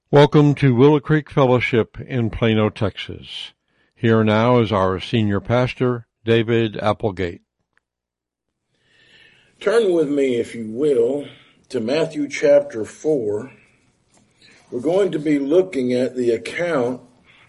Welcome to Willow Creek Fellowship in Plano, Texas. Here now is our senior pastor, David Applegate. Turn with me, if you will, to Matthew chapter 4. We're going to be looking at the account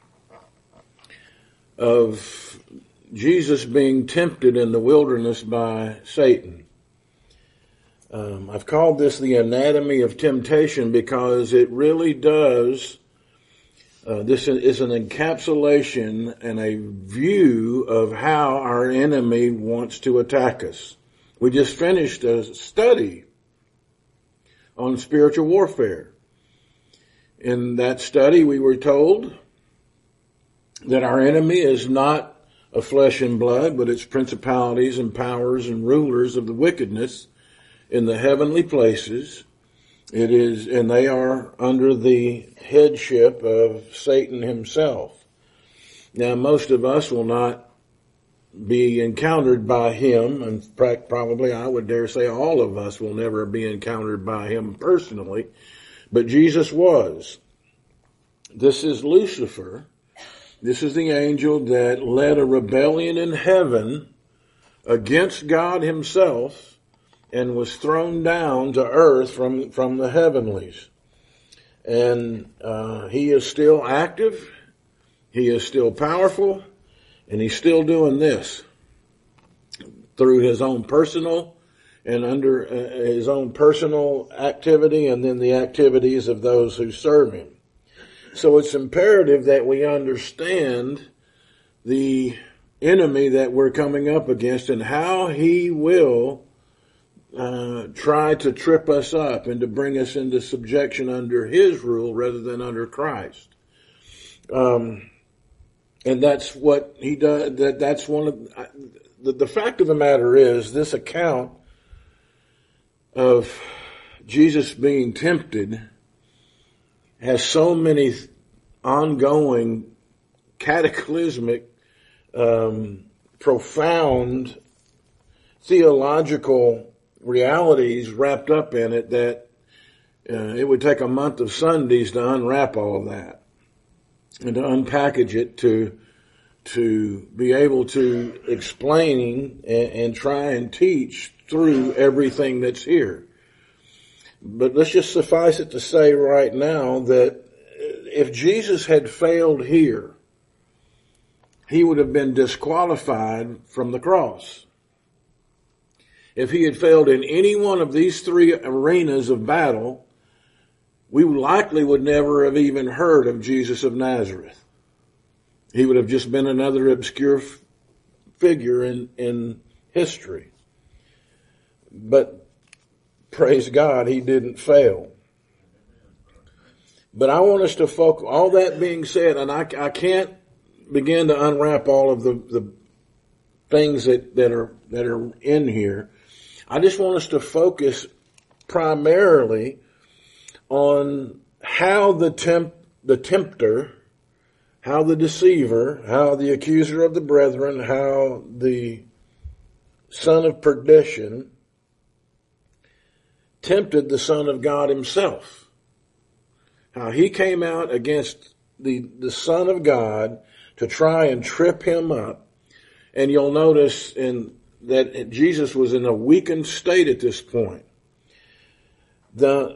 of Jesus being tempted in the wilderness by Satan. I've called this the anatomy of temptation because it really does, this is an encapsulation and a view of how our enemy wants to attack us. We just finished a study on spiritual warfare. In that study, we were told that our enemy is not of flesh and blood, but it's principalities and powers and rulers of the wickedness in the heavenly places. It is, and they are under the headship of Satan himself. Now, most of us will not be encountered by him, and probably I would dare say all of us will never be encountered by him personally, but Jesus was. This is Lucifer. This is the angel that led a rebellion in heaven against God himself and was thrown down to earth from the heavenlies. And he is still active, he is still powerful, and he's still doing this through his own personal and under his own personal activity and then the activities of those who serve him. So it's imperative that we understand the enemy that we're coming up against and how he will try to trip us up and to bring us into subjection under his rule rather than under Christ. And that's what he does. That's one of the fact of the matter is, this account of Jesus being tempted has so many ongoing cataclysmic, profound theological realities wrapped up in it that it would take a month of Sundays to unwrap all of that and to unpackage it to be able to explain and try and teach through everything that's here. But let's just suffice it to say right now that if Jesus had failed here, he would have been disqualified from the cross. If he had failed in any one of these three arenas of battle, we likely would never have even heard of Jesus of Nazareth. He would have just been another obscure figure in history. But praise God, he didn't fail. But I want us to focus, all that being said, and I can't begin to unwrap all of the things that are in here. I just want us to focus primarily on how the tempter, how the deceiver, how the accuser of the brethren, how the son of perdition tempted the Son of God himself. How he came out against the Son of God to try and trip him up. And you'll notice that Jesus was in a weakened state at this point. The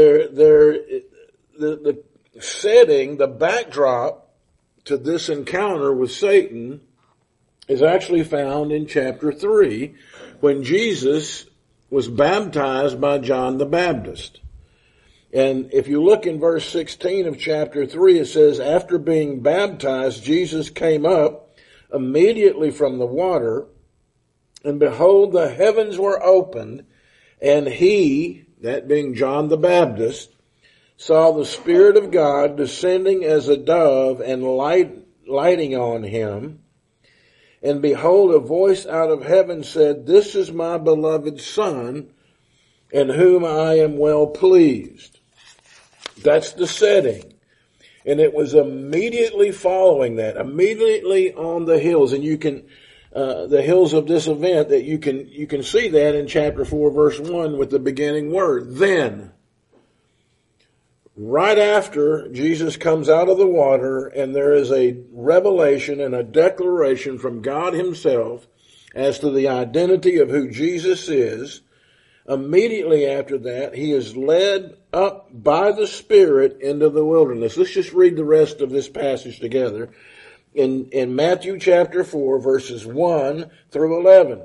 setting, the backdrop to this encounter with Satan is actually found in chapter 3 when Jesus was baptized by John the Baptist. And if you look in verse 16 of chapter 3, it says, after being baptized, Jesus came up immediately from the water, and behold, the heavens were opened, and he, that being John the Baptist, saw the Spirit of God descending as a dove and lighting on him. And behold, a voice out of heaven said, this is my beloved Son, in whom I am well pleased. That's the setting. And it was immediately following that, immediately on the hills. And you can, the hills of this event, that you can see that in chapter 4, verse 1 with the beginning word, then. right after Jesus comes out of the water, and there is a revelation and a declaration from God himself as to the identity of who Jesus is. Immediately after that, he is led up by the Spirit into the wilderness. Let's just read the rest of this passage together. In Matthew chapter 4, verses 1 through 11.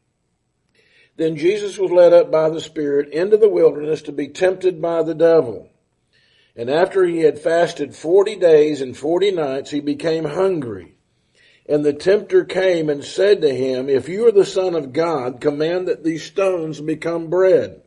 Then Jesus was led up by the Spirit into the wilderness to be tempted by the devil. And after he had fasted 40 days and 40 nights, he became hungry. And the tempter came and said to him, "If you are the Son of God, command that these stones become bread."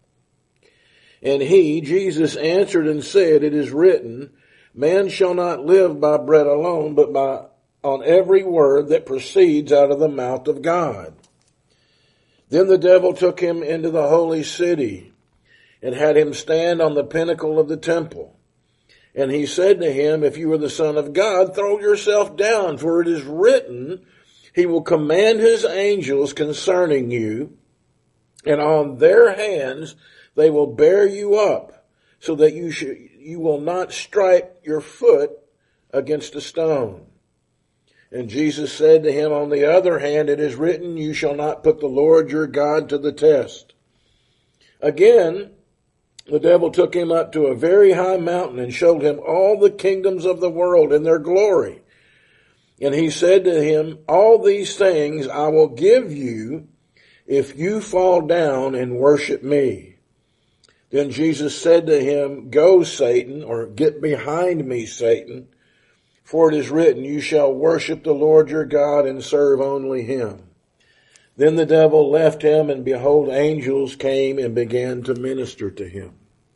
And he, Jesus, answered and said, "It is written, man shall not live by bread alone, but on every word that proceeds out of the mouth of God." Then the devil took him into the holy city and had him stand on the pinnacle of the temple. And he said to him, "If you are the Son of God, throw yourself down, for it is written, he will command his angels concerning you, and on their hands they will bear you up, so that you will not strike your foot against a stone." And Jesus said to him, "On the other hand, it is written, you shall not put the Lord your God to the test." Again, the devil took him up to a very high mountain and showed him all the kingdoms of the world and their glory. And he said to him, "All these things I will give you if you fall down and worship me." Then Jesus said to him, "Go, Satan," or "Get behind me, Satan, for it is written, you shall worship the Lord your God and serve only him." Then the devil left him, and behold, angels came and began to minister to him.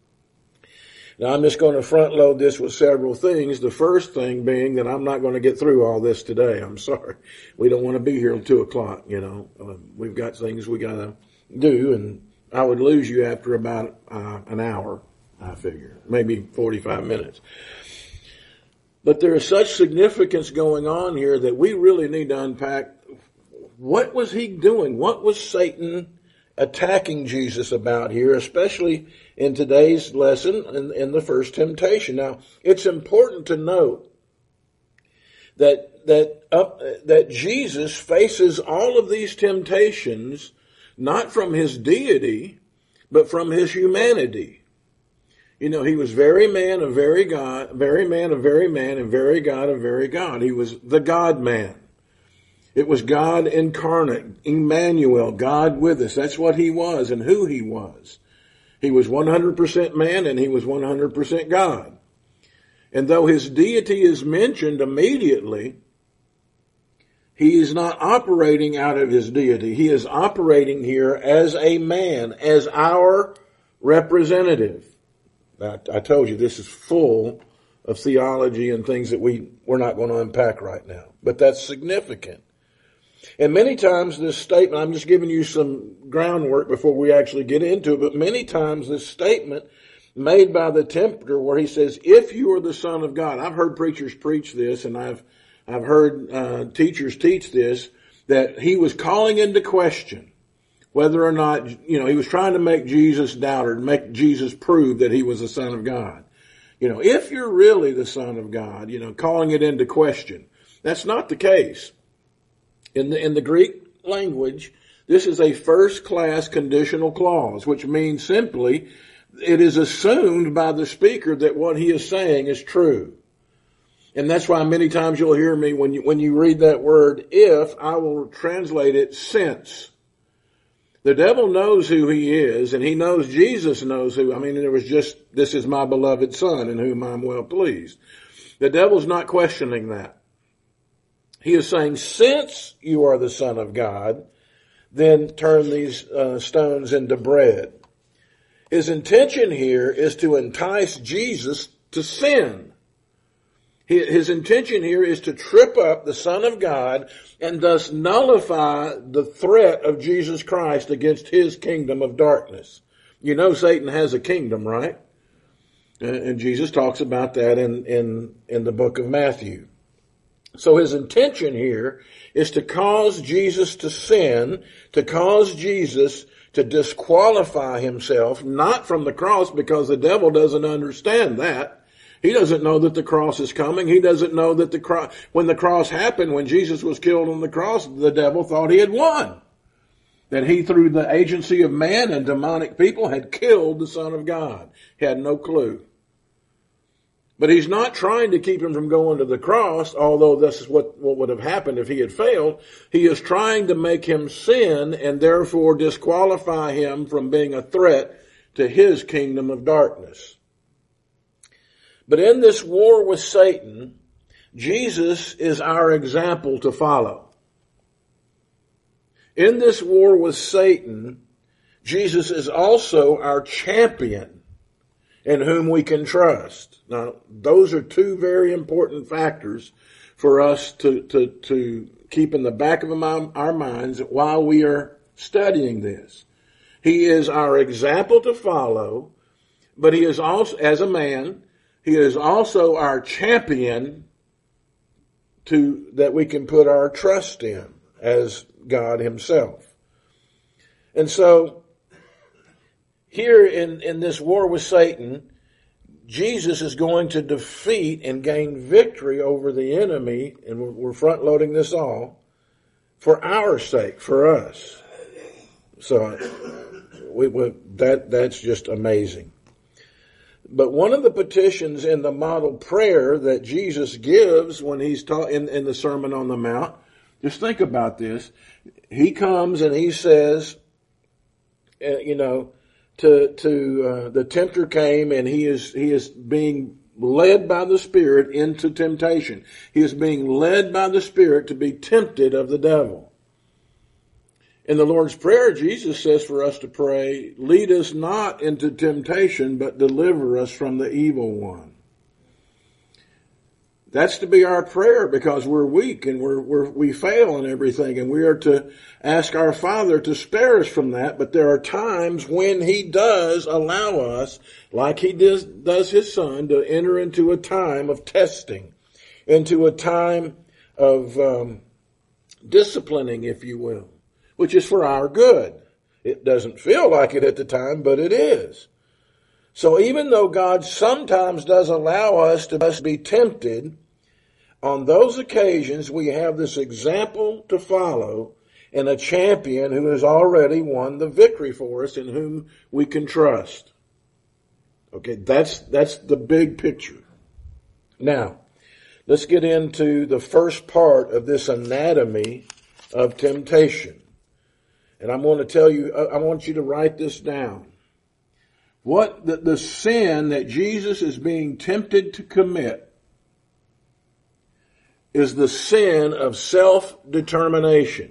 Now, I'm just going to front load this with several things. The first thing being that I'm not going to get through all this today. I'm sorry. We don't want to be here till 2 o'clock, We've got things we got to do, and I would lose you after about an hour, I figure. Maybe 45 minutes. But there is such significance going on here that we really need to unpack. What was he doing? What was Satan attacking Jesus about here, especially in today's lesson in the first temptation? Now, it's important to note that Jesus faces all of these temptations not from his deity, but from his humanity. He was very man of very God, very man of very man, and very God of very God. He was the God-man. It was God incarnate, Emmanuel, God with us. That's what he was and who he was. He was 100% man and he was 100% God. And though his deity is mentioned immediately, he is not operating out of his deity. He is operating here as a man, as our representative. I told you this is full of theology and things that we're not going to unpack right now. But that's significant. And many times this statement, I'm just giving you some groundwork before we actually get into it, but many times this statement made by the tempter where he says, "If you are the Son of God," I've heard preachers preach this, and I've heard teachers teach this, that he was calling into question whether or not, he was trying to make Jesus doubt or make Jesus prove that he was the Son of God. If you're really the Son of God, calling it into question. That's not the case. In the Greek language, this is a first-class conditional clause, which means simply it is assumed by the speaker that what he is saying is true. And that's why many times you'll hear me when you read that word, "if," I will translate it "since." The devil knows who he is, and he knows Jesus knows who. There was just, "This is my beloved Son in whom I'm well pleased." The devil's not questioning that. He is saying, since you are the Son of God, then turn these stones into bread. His intention here is to entice Jesus to sin. His intention here is to trip up the Son of God and thus nullify the threat of Jesus Christ against his kingdom of darkness. Satan has a kingdom, right? And Jesus talks about that in the book of Matthew. So his intention here is to cause Jesus to sin, to cause Jesus to disqualify himself, not from the cross, because the devil doesn't understand that. He doesn't know that the cross is coming. He doesn't know that when the cross happened, when Jesus was killed on the cross, the devil thought he had won. That he, through the agency of man and demonic people, had killed the Son of God. He had no clue. But he's not trying to keep him from going to the cross, although this is what would have happened if he had failed. He is trying to make him sin and therefore disqualify him from being a threat to his kingdom of darkness. But in this war with Satan, Jesus is our example to follow. In this war with Satan, Jesus is also our champion in whom we can trust. Now, those are two very important factors for us to keep in the back of our minds while we are studying this. He is our example to follow, but he is also, as a man, he is also our champion that we can put our trust in as God himself. And so, here in this war with Satan, Jesus is going to defeat and gain victory over the enemy, and we're front-loading this all, for our sake, for us. So that's just amazing. But one of the petitions in the model prayer that Jesus gives when he's taught in the Sermon on the Mount, just think about this. He comes and he says, the tempter came and he is being led by the Spirit into temptation. He is being led by the Spirit to be tempted of the devil. In the Lord's Prayer, Jesus says for us to pray, lead us not into temptation, but deliver us from the evil one. That's to be our prayer because we're weak and we fail and everything, and we are to ask our Father to spare us from that. But there are times when he does allow us, like he does his Son, to enter into a time of testing, into a time of disciplining, if you will, which is for our good. It doesn't feel like it at the time, but it is. So even though God sometimes does allow us to be tempted, on those occasions we have this example to follow and a champion who has already won the victory for us, in whom we can trust. Okay, that's the big picture. Now, let's get into the first part of this anatomy of temptation. And I'm going to tell you, I want you to write this down. What the sin that Jesus is being tempted to commit is the sin of self-determination.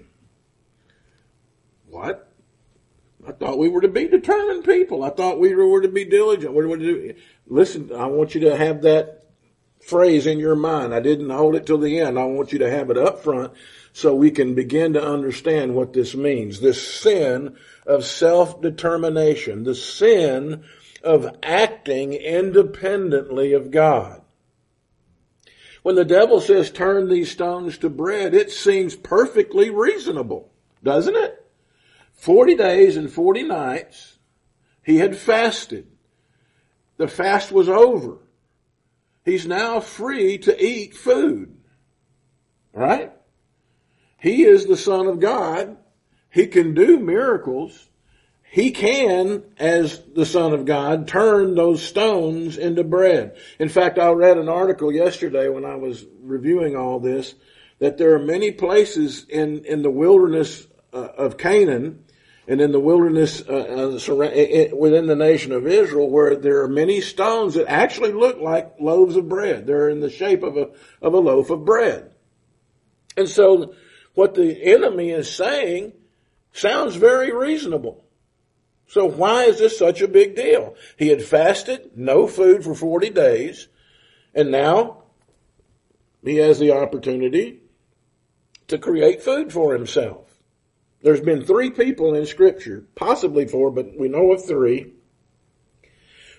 What? I thought we were to be determined people. I thought we were to be diligent. Listen, I want you to have that phrase in your mind. I didn't hold it till the end. I want you to have it up front so we can begin to understand what this means. This sin of self-determination, the sin of acting independently of God. When the devil says, turn these stones to bread, it seems perfectly reasonable, doesn't it? 40 days and 40 nights, he had fasted. The fast was over. He's now free to eat food. Right? He is the Son of God. He can do miracles. He can, as the Son of God, turn those stones into bread. In fact, I read an article yesterday when I was reviewing all this, that there are many places in the wilderness of Canaan and in the wilderness within the nation of Israel where there are many stones that actually look like loaves of bread. They're in the shape of a loaf of bread. And so what the enemy is saying sounds very reasonable. So why is this such a big deal? He had fasted, no food for 40 days, and now he has the opportunity to create food for himself. There's been 3 people in Scripture, possibly 4, but we know of 3,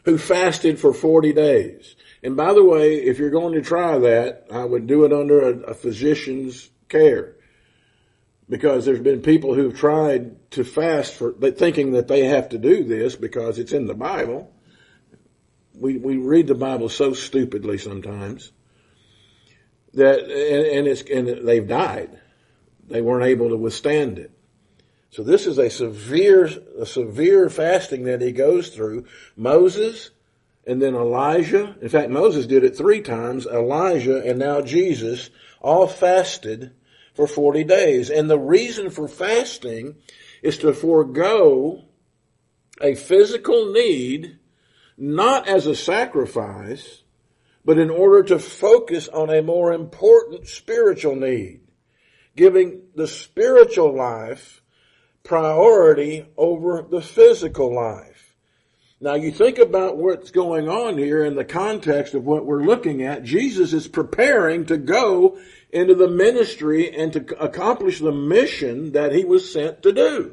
who fasted for 40 days. And by the way, if you're going to try that, I would do it under a physician's care. Because there's been people who've tried to fast thinking that they have to do this because it's in the Bible. We read the Bible so stupidly sometimes that, and they've died. They weren't able to withstand it. So this is a severe fasting that he goes through. Moses and then Elijah. In fact, Moses did it 3 times. Elijah and now Jesus all fasted for 40 days. And the reason for fasting is to forego a physical need, not as a sacrifice, but in order to focus on a more important spiritual need, giving the spiritual life priority over the physical life. Now you think about what's going on here in the context of what we're looking at. Jesus is preparing to go into the ministry and to accomplish the mission that he was sent to do.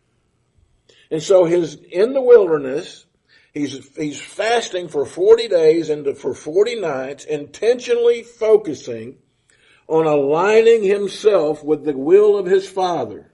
And so in the wilderness, he's fasting for 40 days and for 40 nights, intentionally focusing on aligning himself with the will of his Father,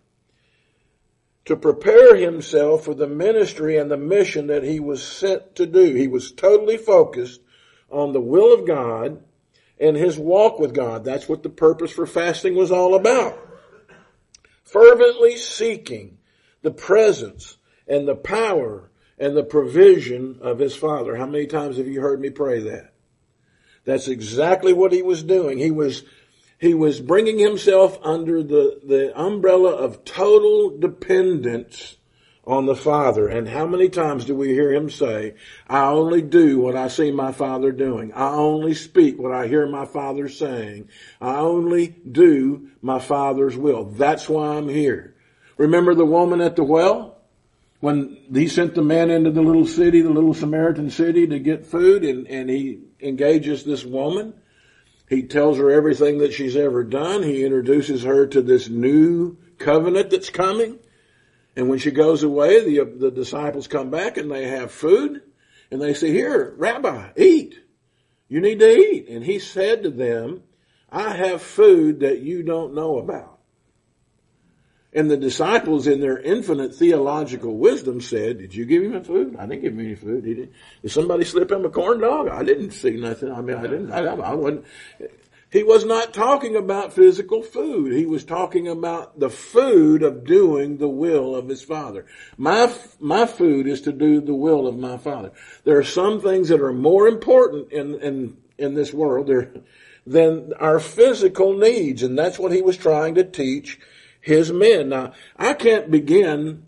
to prepare himself for the ministry and the mission that he was sent to do. He was totally focused on the will of God and his walk with God. That's what the purpose for fasting was all about. Fervently seeking the presence and the power and the provision of his Father. How many times have you heard me pray that? That's exactly what he was doing. He was bringing himself under the umbrella of total dependence on the Father. And how many times do we hear him say, I only do what I see my Father doing. I only speak what I hear my Father saying. I only do my Father's will. That's why I'm here. Remember the woman at the well? When he sent the man into the little city, the little Samaritan city, to get food, and he engages this woman. He tells her everything that she's ever done. He introduces her to this new covenant that's coming. And when she goes away, the disciples come back and they have food. And they say, here, Rabbi, eat. You need to eat. And he said to them, I have food that you don't know about. And the disciples, in their infinite theological wisdom, said, did you give him food? I didn't give him any food. Did somebody slip him a corn dog? I didn't see nothing. I wasn't. He was not talking about physical food. He was talking about the food of doing the will of his Father. My food is to do the will of my Father. There are some things that are more important in this world than our physical needs. And that's what he was trying to teach his men. Now, I can't begin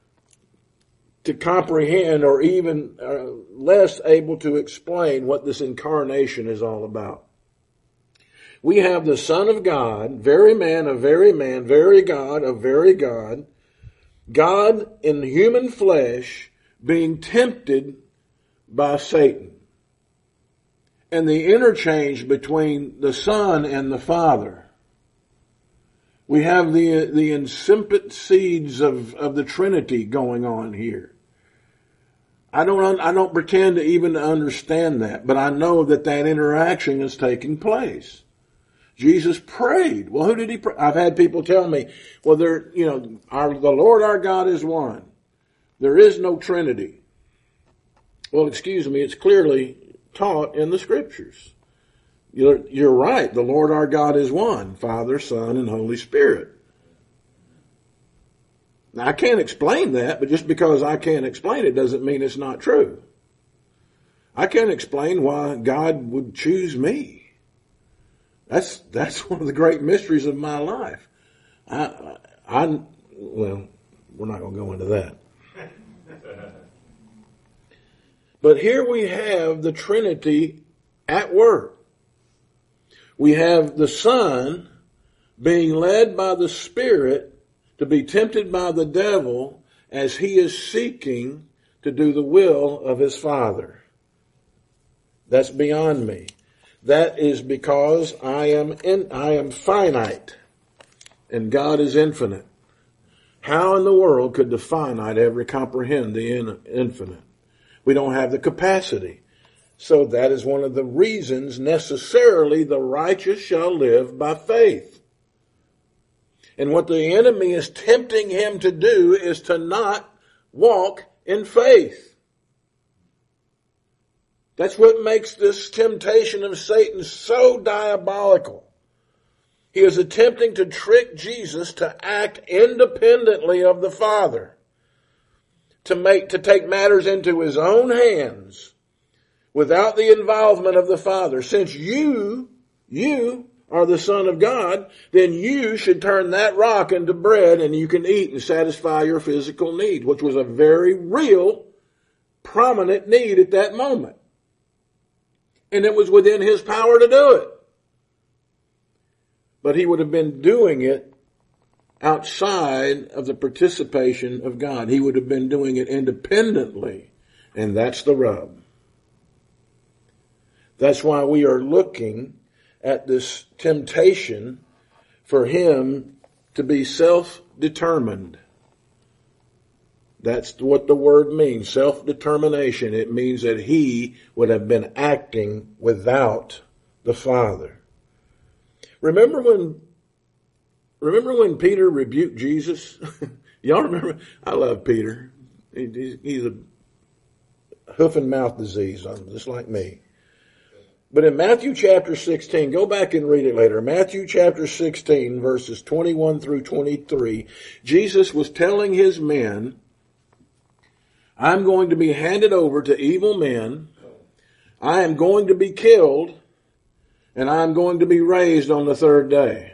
to comprehend or even less able to explain what this incarnation is all about. We have the Son of God, very man of very man, very God of very God, God in human flesh being tempted by Satan. And the interchange between the Son and the Father. We have the incipient seeds of the Trinity going on here. I don't pretend to even understand that, but I know that interaction is taking place. Jesus prayed. Well, who did he pray? I've had people tell me, well, the Lord our God is one. There is no Trinity. Well, excuse me, it's clearly taught in the Scriptures. You're right. The Lord our God is one, Father, Son, and Holy Spirit. Now, I can't explain that, but just because I can't explain it doesn't mean it's not true. I can't explain why God would choose me. That's one of the great mysteries of my life. Well, we're not going to go into that. But here we have the Trinity at work. We have the Son being led by the Spirit to be tempted by the devil as he is seeking to do the will of his Father. That's beyond me. That is because I am finite and God is infinite. How in the world could the finite ever comprehend the infinite? We don't have the capacity. So that is one of the reasons necessarily the righteous shall live by faith. And what the enemy is tempting him to do is to not walk in faith. That's what makes this temptation of Satan so diabolical. He is attempting to trick Jesus to act independently of the Father, to take matters into his own hands without the involvement of the Father. Since you are the Son of God, then you should turn that rock into bread and you can eat and satisfy your physical need, which was a very real, prominent need at that moment. And it was within his power to do it. But he would have been doing it outside of the participation of God. He would have been doing it independently. And that's the rub. That's why we are looking at this temptation for him to be self-determined. That's what the word means, self-determination. It means that he would have been acting without the Father. Remember when Peter rebuked Jesus? Y'all remember? I love Peter. He's a hoof and mouth disease, just like me. But in Matthew chapter 16, go back and read it later. Matthew chapter 16, verses 21 through 23, Jesus was telling his men, I'm going to be handed over to evil men. I am going to be killed, and I am going to be raised on the third day.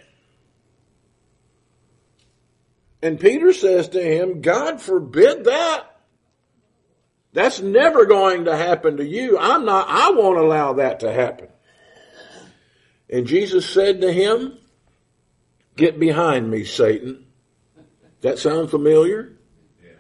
And Peter says to him, God forbid that. That's never going to happen to you. I won't allow that to happen. And Jesus said to him, get behind me, Satan. That sound familiar? Yeah.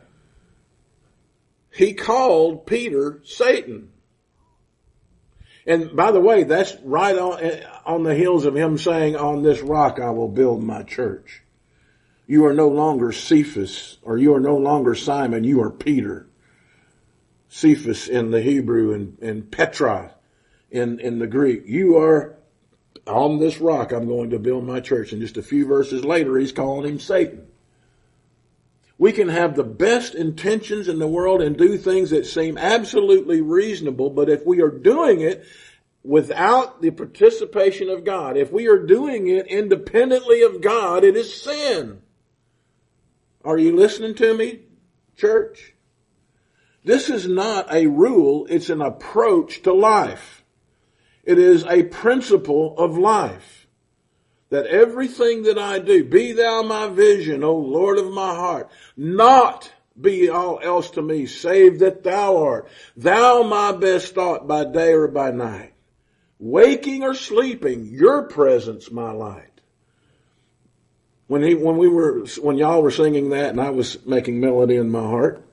He called Peter Satan. And by the way, that's right on the heels of him saying, on this rock I will build my church. You are no longer Cephas, or you are no longer Simon, you are Peter. Cephas in the Hebrew and Petra in the Greek. You are on this rock I'm going to build my church. And just a few verses later, he's calling him Satan. We can have the best intentions in the world and do things that seem absolutely reasonable, but if we are doing it without the participation of God, if we are doing it independently of God, it is sin. Are you listening to me, church? This is not a rule, it's an approach to life. It is a principle of life. That everything that I do, be thou my vision, O Lord of my heart, not be all else to me, save that thou art. Thou my best thought by day or by night. Waking or sleeping, your presence my light. When y'all were singing that and I was making melody in my heart,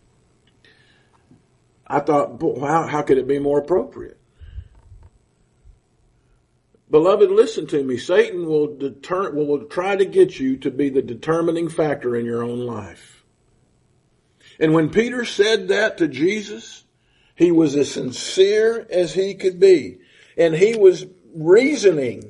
I thought, wow, how could it be more appropriate? Beloved, listen to me. Satan will try to get you to be the determining factor in your own life. And when Peter said that to Jesus, he was as sincere as he could be. And he was reasoning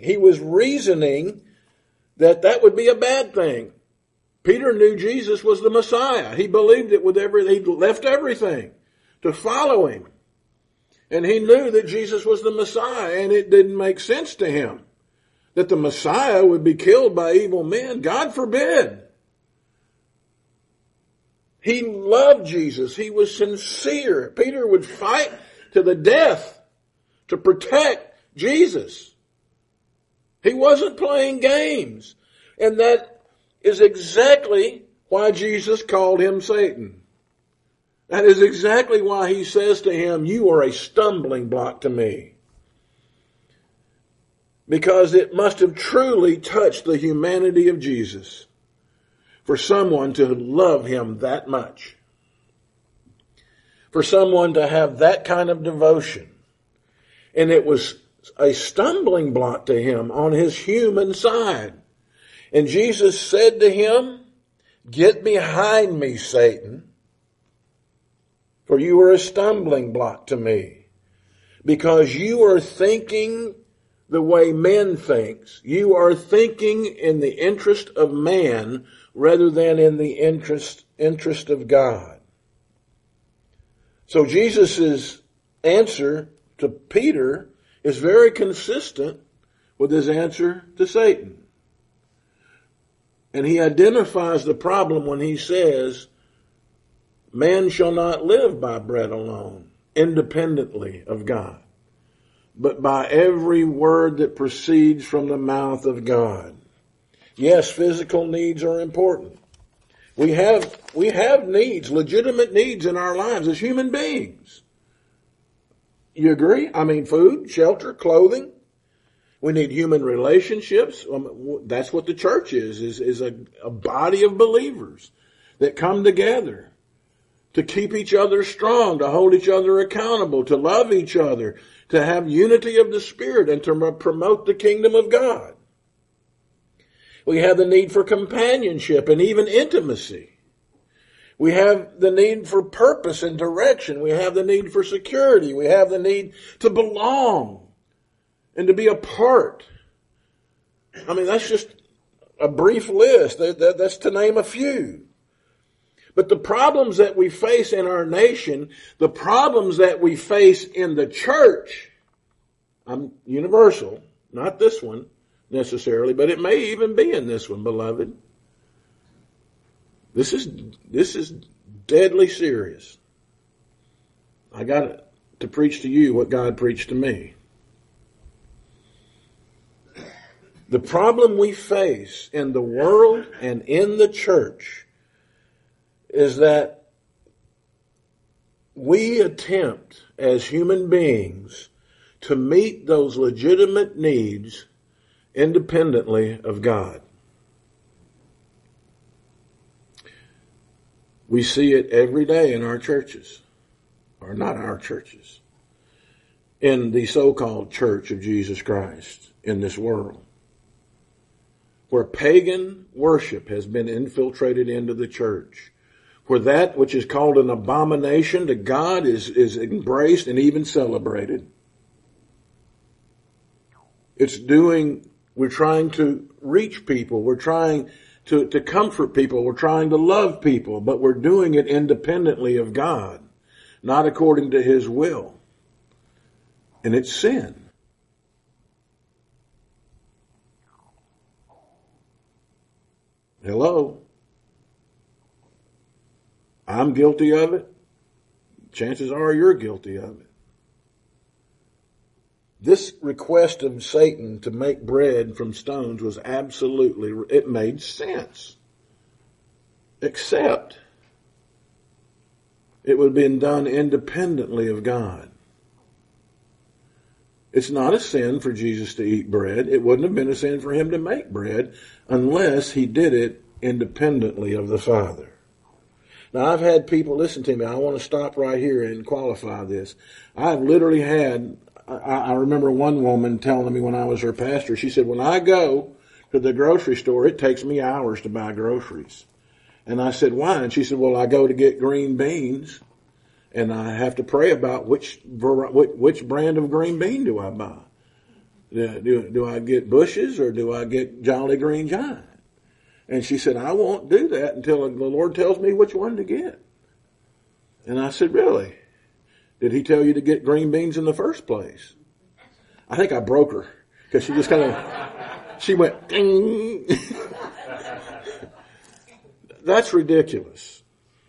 that would be a bad thing. Peter knew Jesus was the Messiah. He believed it he left everything to follow him. And he knew that Jesus was the Messiah, and it didn't make sense to him that the Messiah would be killed by evil men. God forbid. He loved Jesus. He was sincere. Peter would fight to the death to protect Jesus. He wasn't playing games. And that is exactly why Jesus called him Satan. That is exactly why he says to him, you are a stumbling block to me. Because it must have truly touched the humanity of Jesus for someone to love him that much. For someone to have that kind of devotion. And it was a stumbling block to him on his human side. And Jesus said to him, get behind me, Satan. For you are a stumbling block to me, because you are thinking the way men thinks. You are thinking in the interest of man rather than in the interest of God. So Jesus' answer to Peter is very consistent with his answer to Satan. And he identifies the problem when he says, man shall not live by bread alone, independently of God, but by every word that proceeds from the mouth of God. Yes, physical needs are important. We have needs, legitimate needs in our lives as human beings. You agree? I mean, food, shelter, clothing. We need human relationships. That's what the church is a body of believers that come together to keep each other strong, to hold each other accountable, to love each other, to have unity of the Spirit, and to promote the kingdom of God. We have the need for companionship and even intimacy. We have the need for purpose and direction. We have the need for security. We have the need to belong and to be a part. I mean, that's just a brief list. That's to name a few. But the problems that we face in our nation, the problems that we face in the church, universal, not this one necessarily, but it may even be in this one, beloved. This is deadly serious. I got to preach to you what God preached to me. The problem we face in the world and in the church is that we attempt as human beings to meet those legitimate needs independently of God. We see it every day in our churches, or not our churches, in the so-called Church of Jesus Christ in this world, where pagan worship has been infiltrated into the church, where that which is called an abomination to God is embraced and even celebrated. We're trying to reach people, we're trying to comfort people, we're trying to love people, but we're doing it independently of God, not according to His will. And it's sin. Hello? I'm guilty of it. Chances are you're guilty of it. This request of Satan to make bread from stones was it made sense. Except it would have been done independently of God. It's not a sin for Jesus to eat bread. It wouldn't have been a sin for Him to make bread unless He did it independently of the Father. Now, I've had people, listen to me, I want to stop right here and qualify this. I've literally had, I remember one woman telling me when I was her pastor, she said, when I go to the grocery store, it takes me hours to buy groceries. And I said, why? And she said, well, I go to get green beans, and I have to pray about which brand of green bean do I buy. Do I get Bush's or do I get Jolly Green Giant? And she said, I won't do that until the Lord tells me which one to get. And I said, really? Did He tell you to get green beans in the first place? I think I broke her because she just she went, ding. That's ridiculous.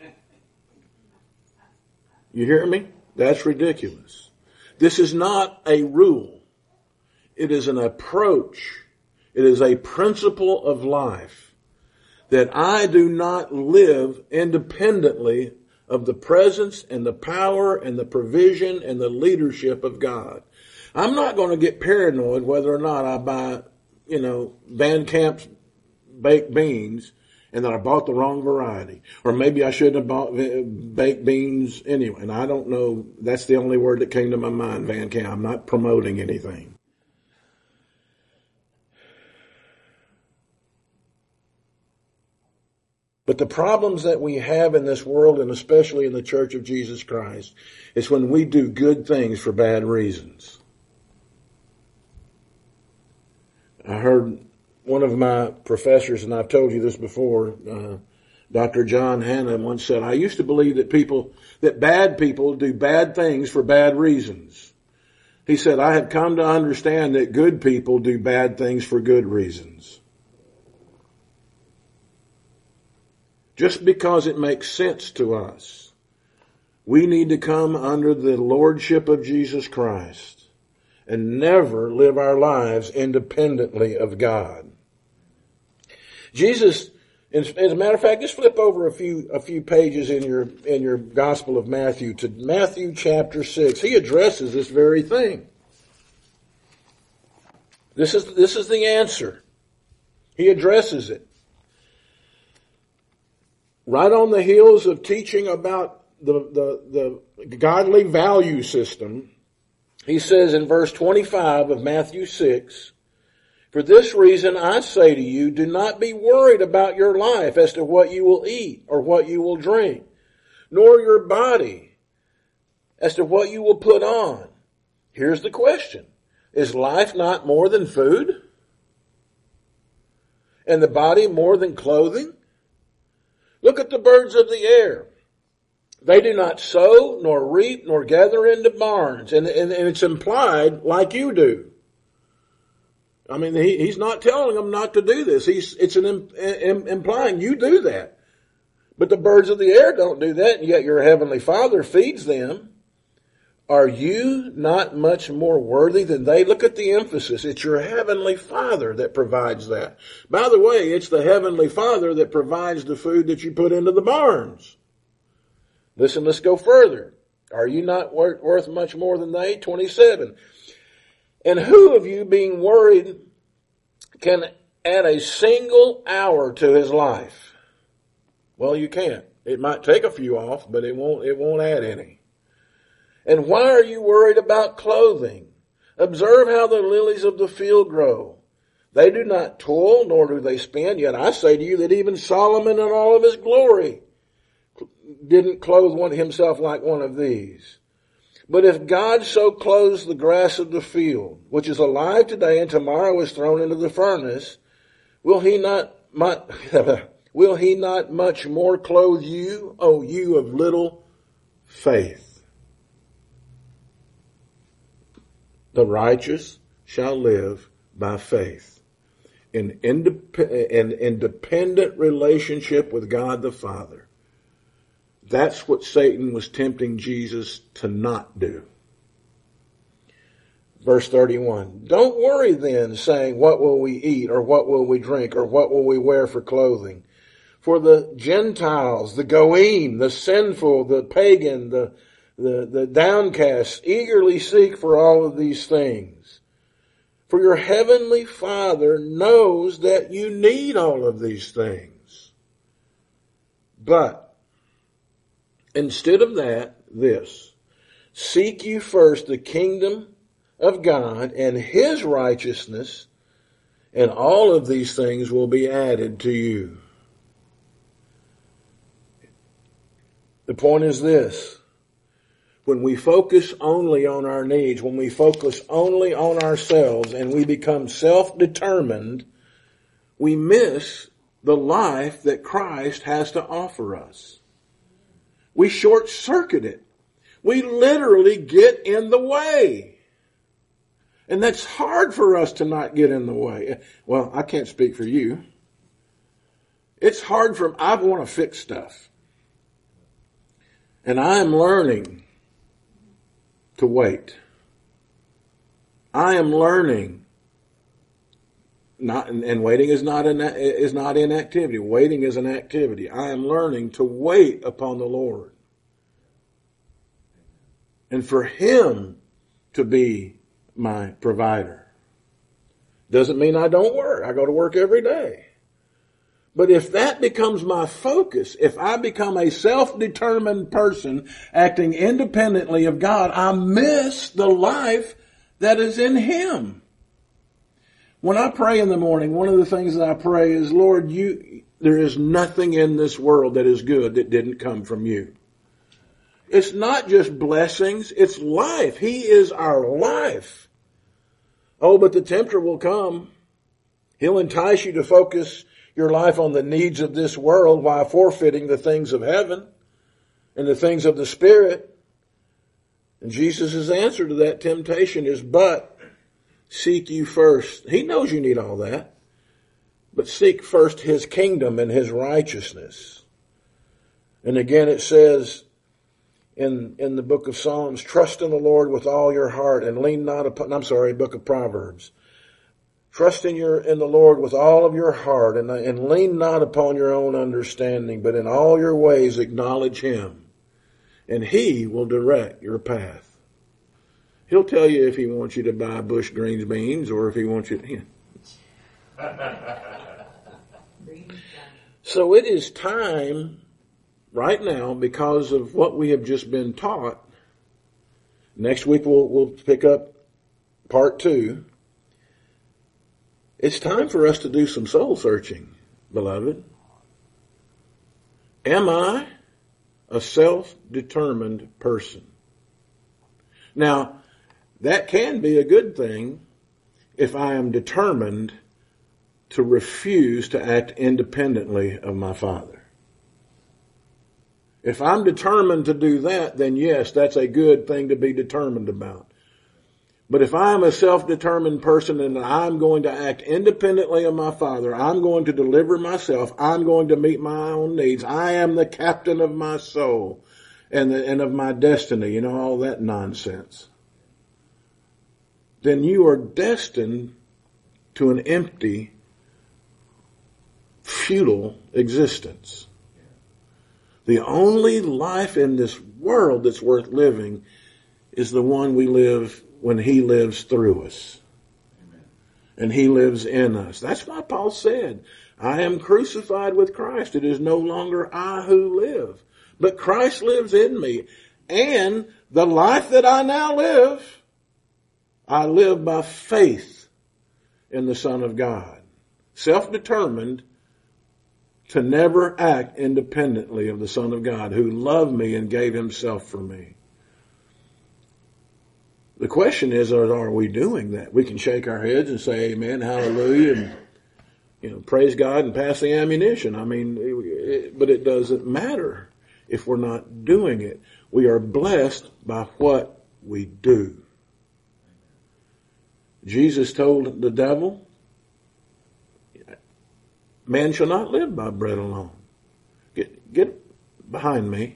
You hear me? That's ridiculous. This is not a rule. It is an approach. It is a principle of life that I do not live independently of the presence and the power and the provision and the leadership of God. I'm not going to get paranoid whether or not I buy, Van Camp's baked beans and that I bought the wrong variety. Or maybe I shouldn't have bought baked beans anyway. And I don't know. That's the only word that came to my mind, Van Camp. I'm not promoting anything. But the problems that we have in this world, and especially in the Church of Jesus Christ, is when we do good things for bad reasons. I heard one of my professors, and I've told you this before, Dr. John Hanna once said, I used to believe that bad people do bad things for bad reasons. He said, I have come to understand that good people do bad things for good reasons. Just because it makes sense to us, we need to come under the lordship of Jesus Christ and never live our lives independently of God. Jesus, as a matter of fact, just flip over a few pages in your Gospel of Matthew to Matthew chapter 6. He addresses this very thing. This is the answer. He addresses it. Right on the heels of teaching about the godly value system, he says in verse 25 of Matthew 6, for this reason I say to you, do not be worried about your life as to what you will eat or what you will drink, nor your body as to what you will put on. Here's the question. Is life not more than food? And the body more than clothing? Look at the birds of the air. They do not sow, nor reap, nor gather into barns. And it's implied like you do. I mean, he's not telling them not to do this. It's implying you do that. But the birds of the air don't do that, and yet your heavenly Father feeds them. Are you not much more worthy than they? Look at the emphasis. It's your heavenly Father that provides that. By the way, it's the heavenly Father that provides the food that you put into the barns. Listen, let's go further. Are you not worth much more than they? 27. And who of you being worried can add a single hour to his life? Well, you can't. It might take a few off, but it won't add any. And why are you worried about clothing? Observe how the lilies of the field grow. They do not toil, nor do they spin. Yet I say to you that even Solomon in all of his glory didn't clothe himself like one of these. But if God so clothes the grass of the field, which is alive today and tomorrow is thrown into the furnace, will he not much more clothe you, O you of little faith? The righteous shall live by faith. In independent relationship with God the Father. That's what Satan was tempting Jesus to not do. Verse 31. Don't worry then, saying, what will we eat, or what will we drink, or what will we wear for clothing? For the Gentiles, the Goyim, the sinful, the pagan, the downcast eagerly seek for all of these things. For your heavenly Father knows that you need all of these things. But instead of that, seek you first the kingdom of God and his righteousness, and all of these things will be added to you. The point is this. When we focus only on our needs, when we focus only on ourselves and we become self-determined, we miss the life that Christ has to offer us. We short-circuit it. We literally get in the way. And that's hard for us to not get in the way. Well, I can't speak for you. It's hard I want to fix stuff. And I am learning to wait. I am learning, and waiting is not inactivity. Waiting is an activity. I am learning to wait upon the Lord, and for Him to be my provider. Doesn't mean I don't work. I go to work every day. But if that becomes my focus, if I become a self-determined person acting independently of God, I miss the life that is in Him. When I pray in the morning, one of the things that I pray is, Lord, There is nothing in this world that is good that didn't come from you. It's not just blessings, it's life. He is our life. Oh, but the tempter will come. He'll entice you to focus your life on the needs of this world while forfeiting the things of heaven and the things of the Spirit. And Jesus' answer to that temptation is, but seek you first. He knows you need all that. But seek first His kingdom and His righteousness. And again it says in the book of Psalms, trust in the Lord with all your heart and lean not upon, book of Proverbs. Trust in the Lord with all of your heart and lean not upon your own understanding, but in all your ways acknowledge Him, and He will direct your path. He'll tell you if He wants you to buy bush greens beans or if He wants you to... So it is time right now, because of what we have just been taught. Next week we'll pick up part 2. It's time for us to do some soul searching, beloved. Am I a self-determined person? Now, that can be a good thing if I am determined to refuse to act independently of my Father. If I'm determined to do that, then yes, that's a good thing to be determined about. But if I'm a self-determined person and I'm going to act independently of my Father, I'm going to deliver myself, I'm going to meet my own needs, I am the captain of my soul and of my destiny, all that nonsense, then you are destined to an empty, futile existence. The only life in this world that's worth living is the one we live when He lives through us. Amen. And He lives in us. That's why Paul said, I am crucified with Christ. It is no longer I who live, but Christ lives in me. And the life that I now live, I live by faith in the Son of God. Self-determined to never act independently of the Son of God who loved me and gave Himself for me. The question is, are we doing that? We can shake our heads and say amen, hallelujah, and praise God and pass the ammunition. But it doesn't matter if we're not doing it. We are blessed by what we do. Jesus told the devil, man shall not live by bread alone. Get behind me.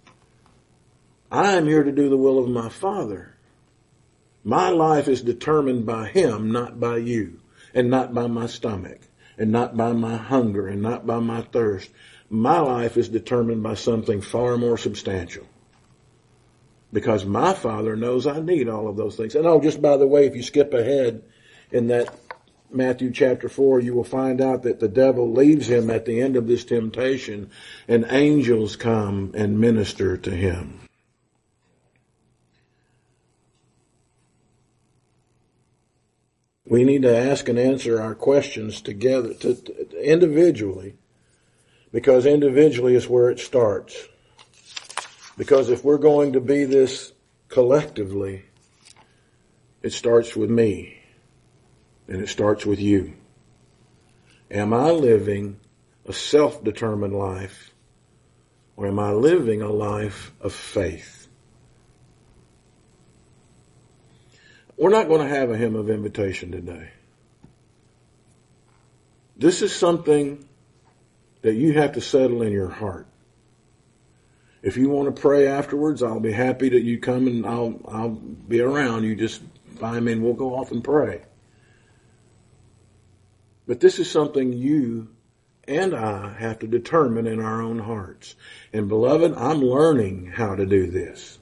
I am here to do the will of my Father. My life is determined by Him, not by you, and not by my stomach, and not by my hunger, and not by my thirst. My life is determined by something far more substantial. Because my Father knows I need all of those things. And just by the way, if you skip ahead in that Matthew chapter 4, you will find out that the devil leaves him at the end of this temptation, and angels come and minister to him. We need to ask and answer our questions together, individually, because individually is where it starts. Because if we're going to be this collectively, it starts with me. And it starts with you. Am I living a self-determined life, or am I living a life of faith? We're not going to have a hymn of invitation today. This is something that you have to settle in your heart. If you want to pray afterwards, I'll be happy that you come, and I'll be around. You just find me and we'll go off and pray. But this is something you and I have to determine in our own hearts. And beloved, I'm learning how to do this.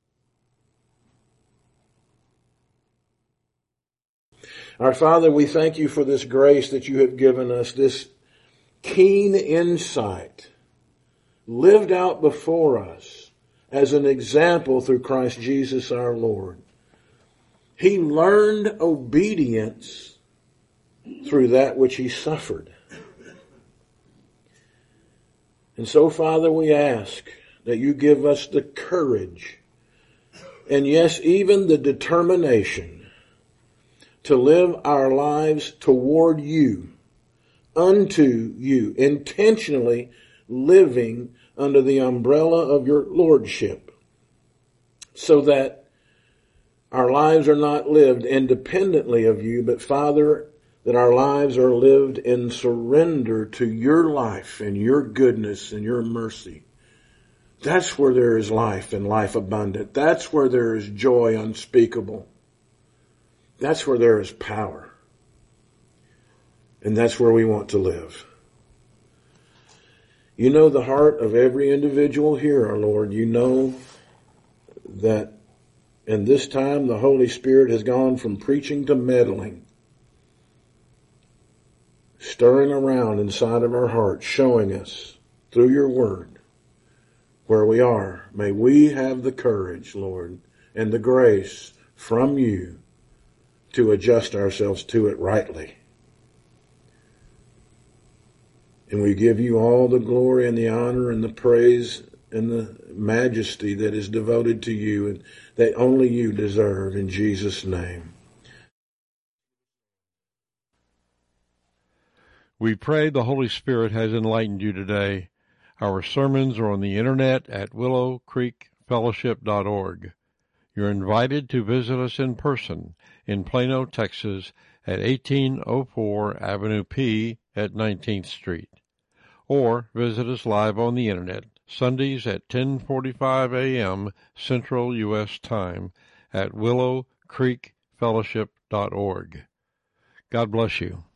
Our Father, we thank you for this grace that you have given us, this keen insight lived out before us as an example through Christ Jesus our Lord. He learned obedience through that which he suffered. And so, Father, we ask that you give us the courage and, yes, even the determination to live our lives toward you, unto you, intentionally living under the umbrella of your lordship, so that our lives are not lived independently of you, but, Father, that our lives are lived in surrender to your life and your goodness and your mercy. That's where there is life and life abundant. That's where there is joy unspeakable. That's where there is power. And that's where we want to live. You know the heart of every individual here, our Lord. You know that in this time the Holy Spirit has gone from preaching to meddling, stirring around inside of our hearts, showing us through your word where we are. May we have the courage, Lord, and the grace from you to adjust ourselves to it rightly. And we give you all the glory and the honor and the praise and the majesty that is devoted to you and that only you deserve, in Jesus' name. We pray the Holy Spirit has enlightened you today. Our sermons are on the internet at willowcreekfellowship.org. You're invited to visit us in person in Plano, Texas at 1804 Avenue P at 19th Street. Or visit us live on the internet Sundays at 10:45 a.m. Central U.S. Time at willowcreekfellowship.org. God bless you.